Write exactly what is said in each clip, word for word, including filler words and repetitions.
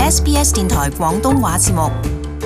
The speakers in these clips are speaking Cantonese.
S B S 電台廣東話節目。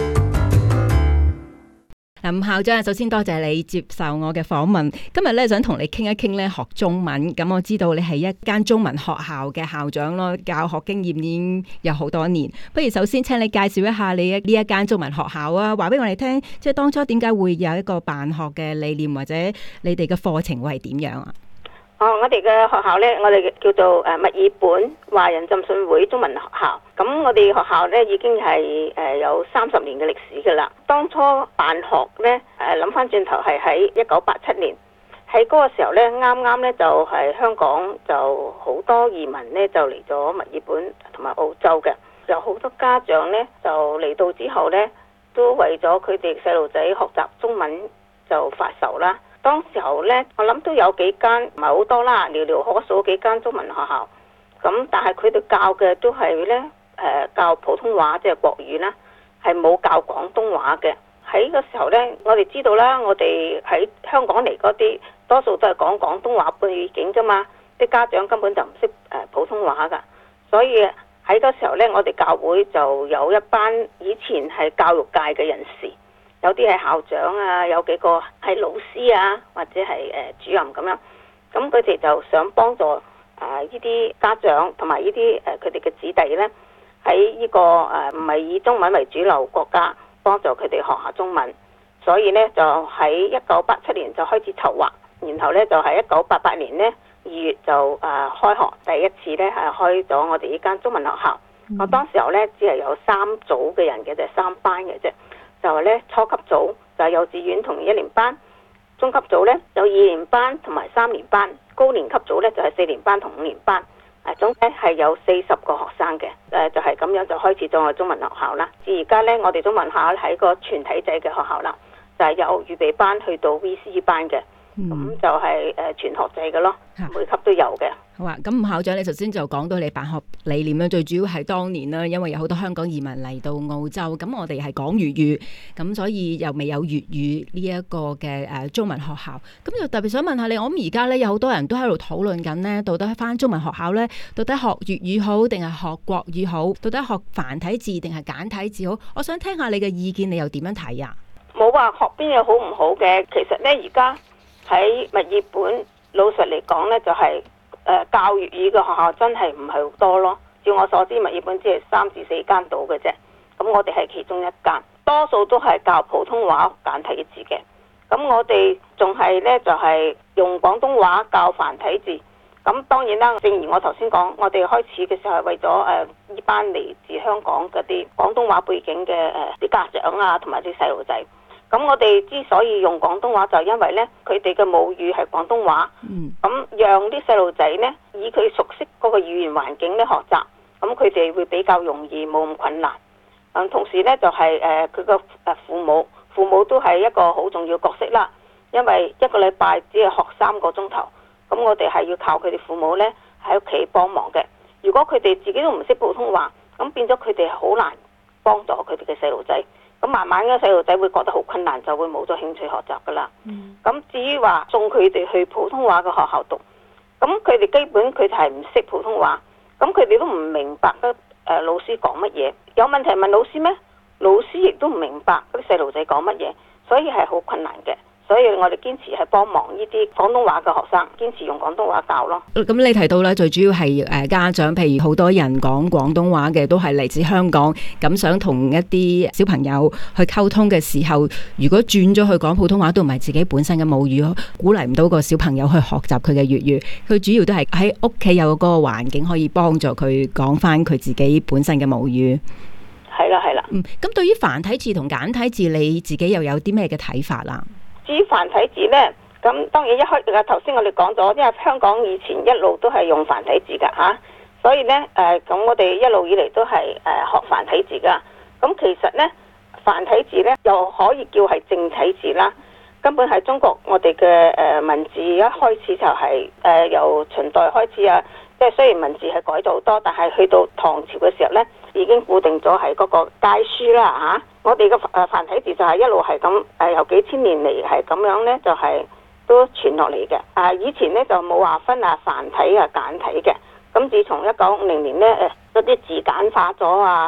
嗱，吳校長，首先多謝你接受我嘅訪問。今日咧想同你傾一傾咧學中文。咁我知道你係一間中文學校嘅校長咯，教學經驗已經有好多年。不如首先請你介紹一下你呢一間中文學校啊，話俾我哋聽，即係當初點解會有一個辦學嘅理念，或者你哋嘅課程會係點樣啊？ 哦，我哋嘅學校呢，我哋叫做誒墨爾本華人浸信會中文學校。咁我哋學校呢已經係誒有三十年嘅歷史噶啦。當初辦學呢，誒諗翻轉頭係喺一九八七年，喺嗰個時候呢，啱啱呢就係香港就好多移民呢就嚟咗墨爾本同埋澳洲嘅，有好多家長呢就嚟到之後呢，都為咗佢哋細路仔學習中文就發愁啦。當時候呢，我諗都有幾間，唔係好多啦，寥寥可數幾間中文學校。咁但係佢哋教嘅都係呢，誒、呃、教普通話即係國語啦，係冇教廣東話嘅。喺個時候呢，我哋知道啦，我哋喺香港嚟嗰啲多數都係講廣東話背景噶嘛，啲家長根本就唔識誒普通話噶。所以喺個時候呢，我哋教會就有一班以前係教育界嘅人士。有啲係校長啊，有幾個係老師啊，或者係誒主任咁樣。咁佢哋就想幫助啊呢啲家長同埋呢啲誒佢哋嘅子弟呢，喺呢個誒唔係以中文為主流國家，幫助佢哋學下中文。所以呢，就喺一九八七年就開始籌劃，然後呢，就喺一九八八年呢二月就誒開學，第一次呢係開咗我哋呢間中文學校。我當時候呢，只係有三組嘅人嘅啫，三班嘅啫。就係咧初級組就係幼稚園同一年班，中級組咧有二年班同埋三年班，高年級組咧就係四年班同五年班，誒總計係有四十個學生嘅，誒就係咁樣就開始咗我中文學校啦。至而家咧我哋中文學校係個全體制嘅學校啦，就係由預備班去到 V C 班嘅，咁、嗯、就係誒全學制嘅咯，每級都有嘅。 好啊，咁吳校長，你頭先就講到你辦學理念啦，最主要係當年啦，因為有好多香港移民嚟到澳洲，咁我哋係講粵語，咁所以又未有粵語呢一個嘅誒中文學校，咁就特別想問下你，我諗而家咧有好多人都喺度討論緊呢，到底返中文學校咧，到底學粵語好定係學國語好，到底學繁體字定係簡體字好？我想聽下你嘅意見，你又點樣睇啊？ 冇話學邊嘢好唔好嘅，其實咧而家喺墨爾本，老實嚟講咧就係、是。誒、呃、教粵語嘅學校真係唔係好多咯，照我所知，墨爾本只係三至四間到嘅啫。咁我哋係其中一間，多數都係教普通話簡體字嘅。咁我哋仲係呢，就係、是、用廣東話教繁體字。咁當然啦，正如我頭先講，我哋開始嘅時候係為咗誒呢班嚟自香港嗰啲廣東話背景嘅誒啲家長啊，同埋啲細路仔。咁我哋之所以用廣東話，就因為呢，佢哋嘅母語係廣東話，咁、嗯、讓啲細路仔呢，以佢熟悉嗰個語言環境咧學習，咁佢哋會比較容易，冇咁困難。咁同時呢，就係誒佢個誒父母，父母都係一個好重要角色啦。因為一個禮拜只係學三個鐘頭，咁我哋係要靠佢哋父母呢喺屋企幫忙嘅。如果佢哋自己都唔識普通話，咁變咗佢哋係好難幫助佢哋嘅細路仔。咁慢慢嘅細路仔會覺得好困難，就會冇咗興趣學習噶啦。咁、嗯、至於話送佢哋去普通話嘅學校讀，咁佢哋基本佢哋係唔識普通話，咁佢哋都唔明白得誒老師講乜嘢，有問題問老師咩？老師亦都唔明白嗰啲細路仔講乜嘢，所以係好困難嘅。所以我哋堅持係幫忙呢啲廣東話嘅學生，堅持用廣東話教咯。 咁你提到咧，最主要係誒家長，譬如好多人講廣東話嘅都係嚟自香港，咁想同一啲小朋友去溝通嘅時候，如果轉咗去講普通話，都唔係自己本身嘅母語，鼓勵唔到個小朋友去學習佢嘅粵語。佢主要都係喺屋企有嗰個環境可以幫助佢講翻佢自己本身嘅母語。 係啦，係啦。 嗯，咁對於繁體字同簡體字，你自己又有啲咩嘅睇法啦？ 至於繁體字呢，咁當然一開啊頭先我哋講咗，因為香港以前一路都係用繁體字噶嚇、啊，所以呢，誒、呃、咁我哋一路以嚟都係誒、呃、學繁體字噶。咁其實呢，繁體字呢又可以叫係正體字啦，根本係中國我哋嘅誒文字一開始就係、是、誒、呃、由秦代開始啊，即係雖然文字係改咗好多，但係去到唐朝嘅時候呢，已經固定咗係嗰個楷書啦嚇、啊。我哋嘅誒繁體字就係一路係咁誒，由幾千年嚟係咁樣咧，就係、是、都傳落嚟嘅。啊，以前咧就冇話分啊繁體啊簡體嘅。咁自從一九五零年咧誒，嗰啲字簡化咗啊，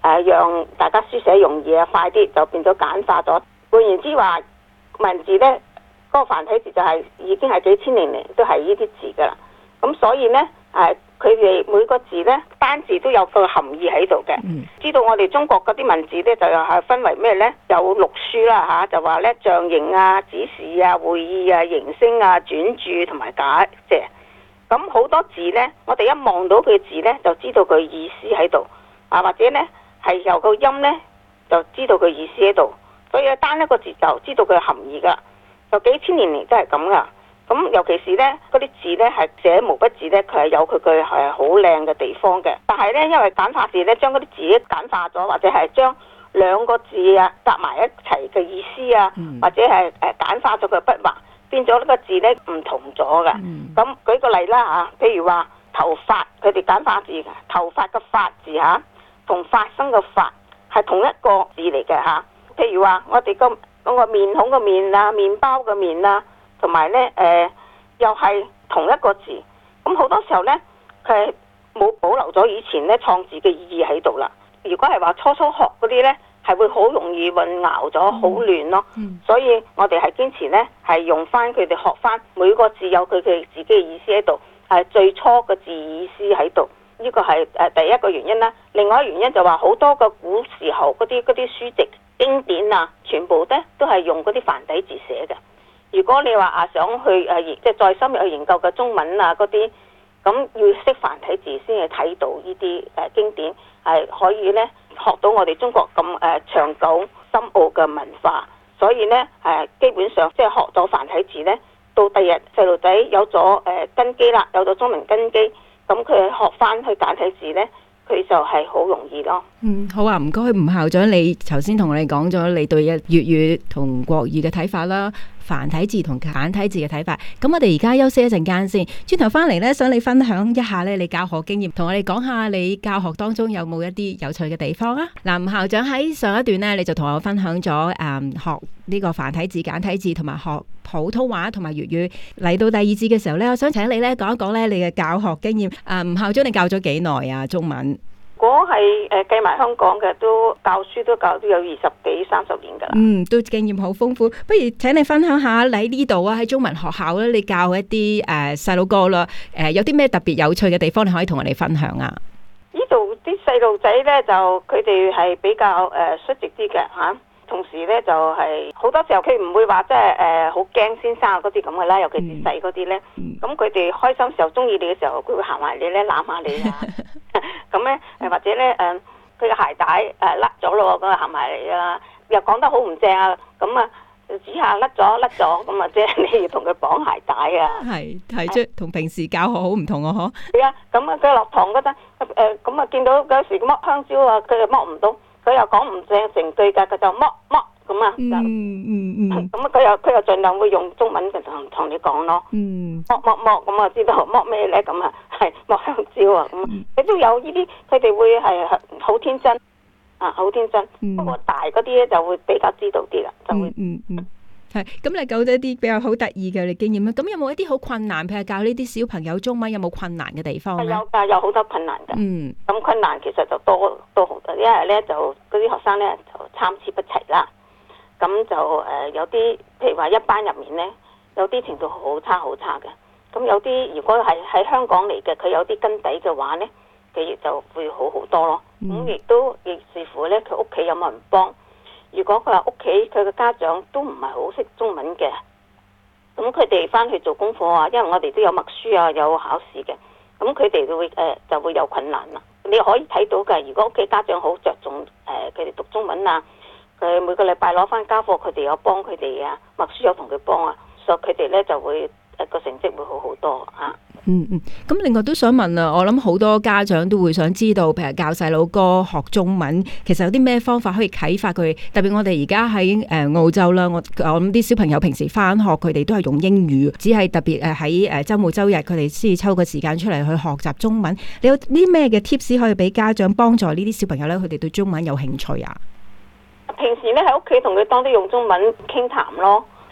誒讓大家書寫容易啊，快啲就變咗簡化咗。換言之話，文字咧嗰個繁體字就係已經係幾千年嚟都係呢啲字噶啦。咁所以咧誒，佢哋每個字咧單字都有個含義喺度嘅。嗯、知道我哋中國嗰啲文字咧就又係分為咩咧？有六書啦嚇，就話咧象形啊、指示啊、會意啊、形聲啊、轉注同埋解謝。咁好多字咧，我哋一望到佢字咧，就知道佢意思喺度啊，或者咧係由個音咧就知道佢意思喺度。所以單一個字就知道佢嘅含義噶，就幾千年嚟都係咁噶。咁尤其是咧嗰啲字咧係寫毛筆字咧，佢係有佢嘅係好靚嘅地方嘅。但係咧因為簡化字咧，將嗰啲字簡化咗，或者係將兩個字啊夾埋一齊嘅意思啊，嗯、或者係誒簡化咗佢筆畫，變咗呢個字咧唔同咗嘅。咁、嗯、舉個例啦嚇，譬如話頭髮，佢哋簡化字，頭髮嘅髮字嚇，同發生嘅發係同一個字嚟嘅嚇。譬如話我哋個嗰個面孔嘅面啊，麵包嘅面啊，同埋咧誒又係同一個字。咁好多時候咧，佢係冇保留咗以前咧創字嘅意義喺度啦。如果係話初初學嗰啲咧，係會好容易混淆咗，好亂咯。嗯、所以我哋係堅持咧，係用翻佢哋學翻每個字有佢嘅自己嘅意思喺度，係最初嘅字意思喺度。呢個係誒第一個原因啦。另外一個原因就話好多個古時候嗰啲嗰啲書籍經典啊，全部咧都係用嗰啲繁體字寫嘅。如果你話啊想去誒即係再深入去研究嘅中文啊嗰啲，咁要識繁體字先至睇到呢啲誒經典，係可以咧學到我哋中國咁誒長久深奧嘅文化。所以咧誒基本上即係學咗繁體字咧，到第日細路仔有咗誒根基啦，有咗中文根基，咁佢學翻去簡體字咧，佢就係好容易咯。 嗯，好啊，唔該，吳校長，你頭先同我哋講咗你對粵語同國語嘅睇法啦，繁體字同簡體字嘅睇法。咁我哋而家休息一陣間先，轉頭翻嚟咧，想你分享一下咧你教學經驗，同我哋講下你教學當中有冇一啲有趣嘅地方啊？嗱，吳校長喺上一段咧，你就同我分享咗誒、嗯、學呢個繁體字、簡體字同埋學普通話同埋粵語。嚟到第二節嘅時候咧，我想請你咧講一講咧你嘅教學經驗。誒、嗯，吳校長，你教咗幾耐啊？中文？ 如果係誒計埋香港嘅，都教書都教都有二十幾三十年噶啦。嗯， 都經驗好豐富。不如請你分享下你喺呢度啊，喺中文學校咧，你教一啲誒細路哥啦，誒、呃、有啲咩特別有趣嘅地方，你可以同我哋分享啊？ 呢度啲細路仔咧，就佢哋係比較誒率直啲嘅嚇，同時咧就係、是、好多時候佢唔會話即係誒好驚先生嗰啲咁嘅啦，尤其是細嗰啲咧。咁佢哋開心時候、中意你嘅時候，佢會行埋你咧攬下你啊。咁咧誒或者咧誒佢嘅鞋帶誒甩咗咯，咁啊行埋嚟啊，又講得好唔正啊，咁啊指下甩咗甩咗，咁啊即係你要同佢綁鞋帶啊。係係即係同平時教學好唔同啊，嗬。 係啊，咁啊佢落堂嗰陣誒咁啊見到有時剝香蕉啊，佢又剝唔到，佢又講唔正成句㗎，佢就剝剝。咁啊，嗯嗯嗯，咁啊佢又佢又盡量會用中文同同你講咯，嗯，剝剝剝，咁啊知道剝咩咧？咁啊係剝香蕉啊，咁你都有呢啲，佢哋會係好天真啊，好天真。不過大嗰啲咧就會比較知道啲啦，就會嗯嗯係。咁你教咗一啲比較好得意嘅你經驗啦。咁有冇一啲好困難？譬如教呢啲小朋友中文有冇困難嘅地方咧？ 有噶，有好多困難噶。嗯，咁困難其實就多多好多，因為咧就嗰啲學生咧就參差不齊啦。咁就誒有啲，譬如話一班入面咧，有啲程度好差好差嘅。咁有啲如果係喺香港嚟嘅，佢有啲根底嘅話咧，佢亦就會好好多咯。咁亦、嗯、都亦視乎咧，佢屋企有冇人幫。如果佢話屋企佢嘅家長都唔係好識中文嘅，咁佢哋翻去做功課啊，因為我哋都有默書啊，有考試嘅，咁佢哋就會誒、呃、就會有困難啦。你可以睇到嘅，如果屋企家長好着重誒佢哋讀中文啊。佢每個禮拜攞翻家課，佢哋有幫佢哋啊，默書有同佢幫啊，所以佢哋咧就會誒個成績會好好多啊。 嗯嗯，咁另外都想問啊，我諗好多家長都會想知道，譬如教細佬哥學中文，其實有啲咩方法可以啟發佢？特別我哋而家喺誒澳洲啦，我我諗啲小朋友平時翻學，佢哋都係用英語，只係特別誒喺誒週末週日，佢哋先至抽個時間出嚟去學習中文。你有啲咩嘅 tips 可以俾家長幫助呢啲小朋友咧？佢哋對中文有興趣啊？ 平時咧喺屋企同佢當啲用中文傾談咯，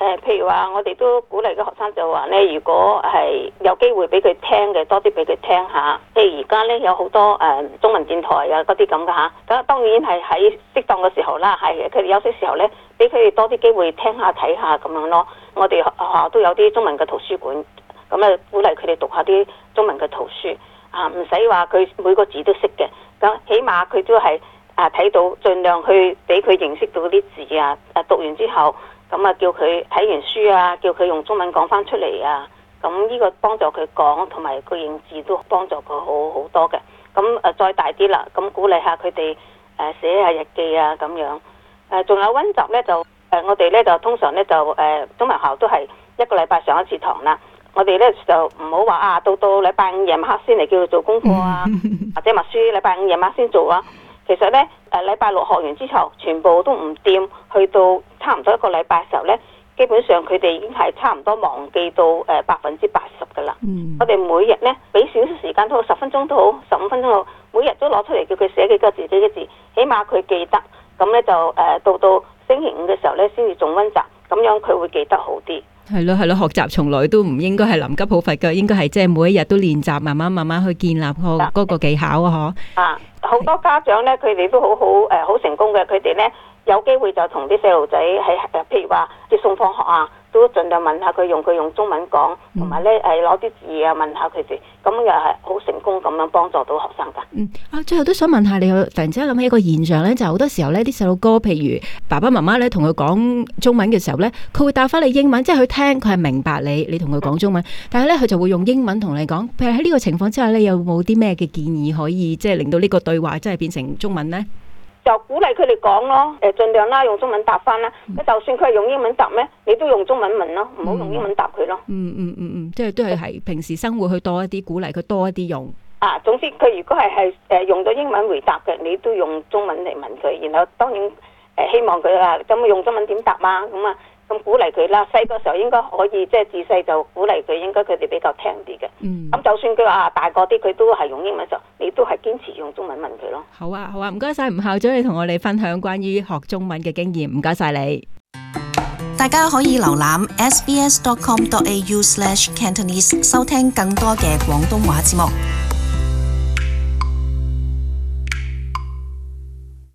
誒，譬如話，我哋都鼓勵嘅學生就話咧，如果係有機會俾佢聽嘅，多啲俾佢聽下。譬如而家咧有好多誒中文電台啊，嗰啲咁嘅嚇。咁當然係喺適當嘅時候啦，係佢哋休息時候咧，俾佢哋多啲機會聽下睇下咁樣咯。我哋學校都有啲中文嘅圖書館，咁啊鼓勵佢哋讀下啲中文嘅圖書啊，唔使話佢每個字都識嘅，咁起碼佢都係啊睇到，盡量去俾佢認識到啲字啊。誒讀完之後。咁啊，叫佢睇完書啊，叫佢用中文講翻出嚟啊。咁呢個幫助佢講，同埋個認字都幫助佢好好多嘅。咁誒再大啲啦，咁鼓勵下佢哋誒寫下日記啊咁樣。誒仲有溫習咧，就誒我哋咧就通常咧就誒中文校都係一個禮拜上一次堂啦。我哋咧就唔好話啊，到到禮拜五夜晚黑先嚟叫佢做功課啊，或者默書禮拜五夜晚先做啊。其實咧，誒禮拜六學完之後，全部都唔掂，去到差唔多一個禮拜嘅時候咧，基本上佢哋已經係差唔多忘記到誒百分之八十噶啦。嗯、我哋每日咧俾少少時間都好，十分鐘都好，十五分鐘都好，每日都攞出嚟叫佢寫幾個字幾個字，起碼佢記得。咁咧就誒到到星期五嘅時候咧，先至仲溫習，咁樣佢會記得好啲。 係咯係咯，學習從來都唔應該係臨急抱佛嘅，應該係即係每一日都練習，慢慢慢慢去建立個嗰個技巧啊！嗬啊， 好多家長咧，佢哋都好好誒，好成功嘅。佢哋咧有機會就同啲細路仔喺誒，譬如話接送放學啊，都盡量問下佢用佢用中文講，同埋咧誒攞啲字啊問下佢哋，咁又係好成功咁樣幫助到學生噶。 嗯啊，最後都想問下你，突然之間諗起一個現象咧，就好多時候咧啲細路哥，譬如爸爸媽媽咧同佢講中文嘅時候咧，佢會答翻你英文，即係佢聽佢係明白你，你同佢講中文，但係咧佢就會用英文同你講。譬如喺呢個情況之下咧，有冇啲咩嘅建議可以即係令到呢個對話真係變成中文咧？ 就鼓勵佢哋講咯，誒盡量啦，用中文答翻啦。嗯、就算佢係用英文答咩，你都用中文問咯，唔好用英文答佢咯。 嗯嗯嗯嗯，即係都係係平時生活去多一啲，鼓勵佢多一啲用。 啊，總之佢如果係係誒用咗英文回答嘅，你都用中文嚟問佢。然後當然誒、呃、希望佢啊，咁用中文點答啊？咁啊咁鼓勵佢啦。細個時候應該可以即係自細就鼓勵佢，應該佢哋比較聽啲嘅。嗯。咁就算佢話大個啲，佢都係用英文時候，你都係堅持用中文問佢咯。 好啊好啊，唔該晒吳校長，你同我哋分享關於學中文嘅經驗，唔該晒你。 大家可以瀏覽 s b s dot com dot a u slash cantonese 收聽更多嘅廣東話節目。